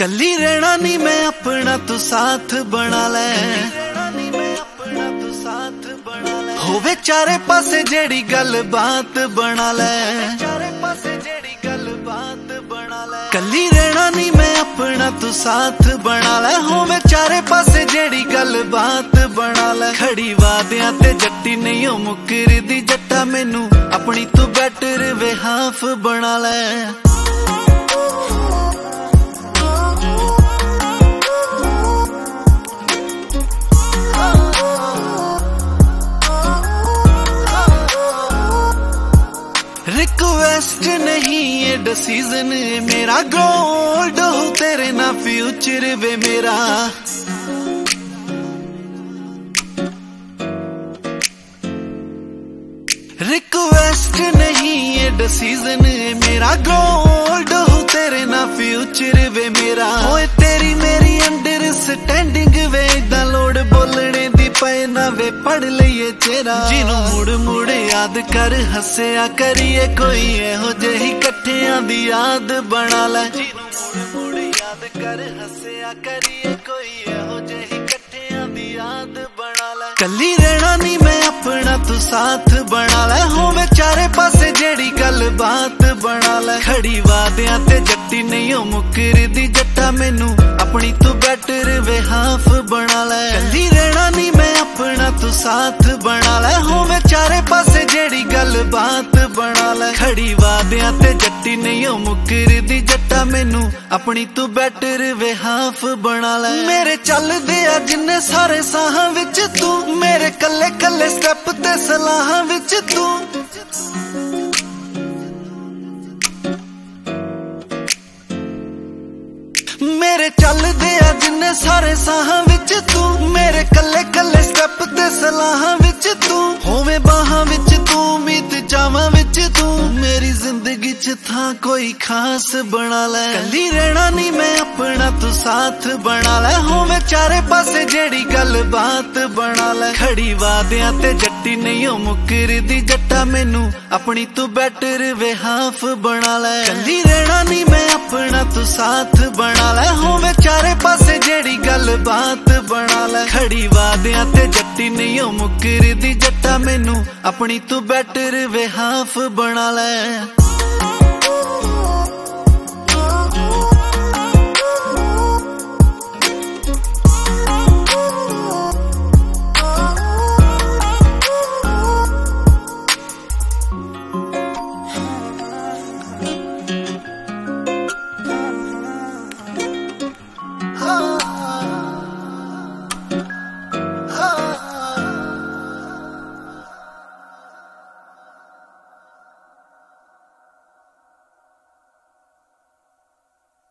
कल्ली रहना नी मैं अपना तू साथ बना ले, होवे चारे पासे जेड़ी गल बात बना ले। कल्ली रहना नी मैं अपना तू साथ बना ले, होवे चारे पासे जेड़ी गल बात बना ले। खड़ी वादियां ते जट्टी नहीं हो मुकरदी, जट्टा मैनू अपनी तू बैटर वे हाफ बना ले। रिक्वेस्ट नहीं ये डिसीजन मेरा, गोल्ड हो तेरे ना फ्यूचर वे मेरा। रिक्वेस्ट नहीं ये डिसीजन मेरा, गोल्ड हो तेरे ना फ्यूचर वे मेरा। होए तेरी मेरी अंडरस्टैंडिंग वे दा लोड़ बोलने दी पे ना वे पढ़ लईए चेहरा। जिन्हों मुड़ मुड़ याद कर हस्या करिए कोई एहो जेही कट्ठियां दी याद बना ले। जिन्हों मुड़ मुड़ याद कर हस्या करिए कोई एहो जेही कट्ठियां दी याद बना ले। कल्ली रहना नी मैं अपना तू साथ बना ले, होवे चारे पासे जेड़ी गल बात बना ले। खड़ी वादियां ते जट्टी नहीं हो मुकरदी, जट्टा मैनू अपनी तू बैटर वे हाफ बना ले। कल्ली रहना नी मैं अपना तू साथ बना ले, होवे चारे पासे जेड़ी गल बात बना ले। खड़ी वादियां ते जट्टी नहीं हो मुकरदी, जट्टा मैनू अपनी तू बैटर वे हाफ बना ले। मेरे चलदे आ जिन्ने सारे साहां विच तू, मेरे कल्ले कल्ले स्टैप ते सलाहां विच तू। मेरे चलदे आ जिन्ने सारे साहां विच तू, मेरे कल्ले कल्ले स्टैप ते सलाहां विच तू। होवे बाहां विच तू, मीत चावां विच तू, मेरी जिंदगी च था कोई खास बना ले। कल्ली रहना नी मैं अपना तू साथ बना ले, होवे चारे पासे जेड़ी गल बात बना ले। खड़ी वादियां ते जट्टी नहीं हो मुकरदी, जट्टा मैनू अपनी तू बैटर वे हाफ बना ले। कल्ली रहना नी मैं अपना तू साथ बना ले, होवे चारे पासे जेड़ी गल बात बना ले। खड़ी वादियां ते जट्टी नहीं हो मुकरदी, जट्टा मैनू अपनी तू बैटर वे हाफ बना ले।